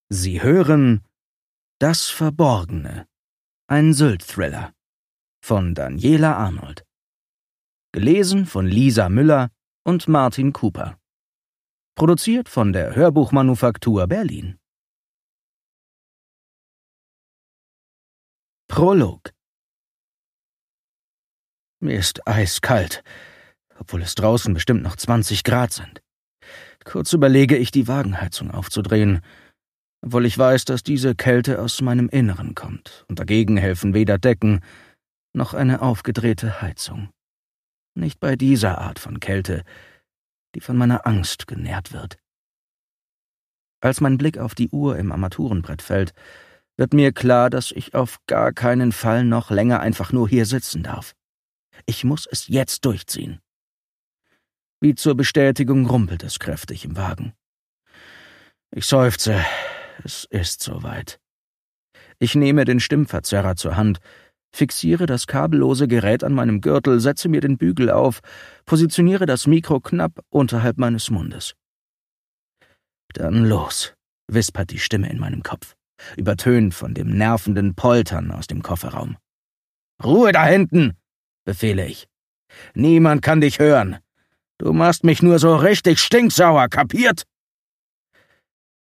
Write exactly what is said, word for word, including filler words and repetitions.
Sie hören Das Verborgene, ein Sylt-Thriller von Daniela Arnold. Gelesen von Lisa Müller und Martin Cooper. Produziert von der Hörbuchmanufaktur Berlin. Prolog. Mir ist eiskalt, obwohl es draußen bestimmt noch zwanzig Grad sind. Kurz überlege ich, die Wagenheizung aufzudrehen, obwohl ich weiß, dass diese Kälte aus meinem Inneren kommt, und dagegen helfen weder Decken noch eine aufgedrehte Heizung. Nicht bei dieser Art von Kälte, die von meiner Angst genährt wird. Als mein Blick auf die Uhr im Armaturenbrett fällt, wird mir klar, dass ich auf gar keinen Fall noch länger einfach nur hier sitzen darf. Ich muss es jetzt durchziehen. Wie zur Bestätigung rumpelt es kräftig im Wagen. Ich seufze. Es ist soweit. Ich nehme den Stimmverzerrer zur Hand, fixiere das kabellose Gerät an meinem Gürtel, setze mir den Bügel auf, positioniere das Mikro knapp unterhalb meines Mundes. Dann los, wispert die Stimme in meinem Kopf, übertönt von dem nervenden Poltern aus dem Kofferraum. »Ruhe da hinten«, befehle ich. »Niemand kann dich hören. Du machst mich nur so richtig stinksauer, kapiert?«